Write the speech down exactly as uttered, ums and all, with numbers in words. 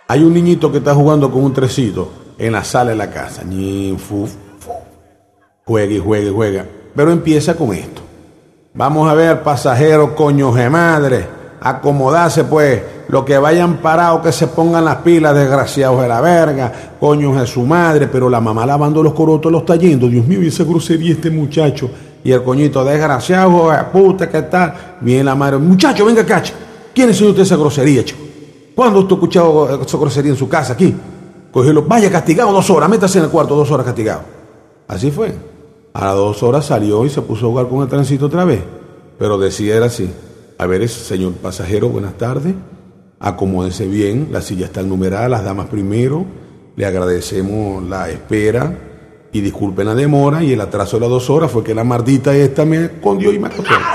Hay un niñito que está jugando con un trecito en la sala de la casa. Ñin, fu, fu. Juega y juega y juega. Pero empieza con esto. Vamos a ver, pasajeros, coños de madre. Acomodarse, pues. Los que vayan parados, que se pongan las pilas, desgraciados de la verga. Coños de su madre. Pero la mamá lavando los corotos lo está yendo. Dios mío, y esa grosería este muchacho. Y el coñito, desgraciado, puta, ¿qué tal? Viene la madre. Muchacho, venga, cacha. ¿Quién enseñó usted esa grosería, chico? ¿Cuándo usted ha escuchado esa grosería en su casa, aquí? Cógelo, vaya castigado dos horas, métase en el cuarto dos horas castigado. Así fue. A las dos horas salió y se puso a jugar con el trencito otra vez. Pero decía era así. A ver, señor pasajero, buenas tardes. Acomódese bien, las sillas están numeradas, las damas primero. Le agradecemos la espera y disculpen la demora. Y el atraso de las dos horas fue que la mardita esta me escondió y me acostó.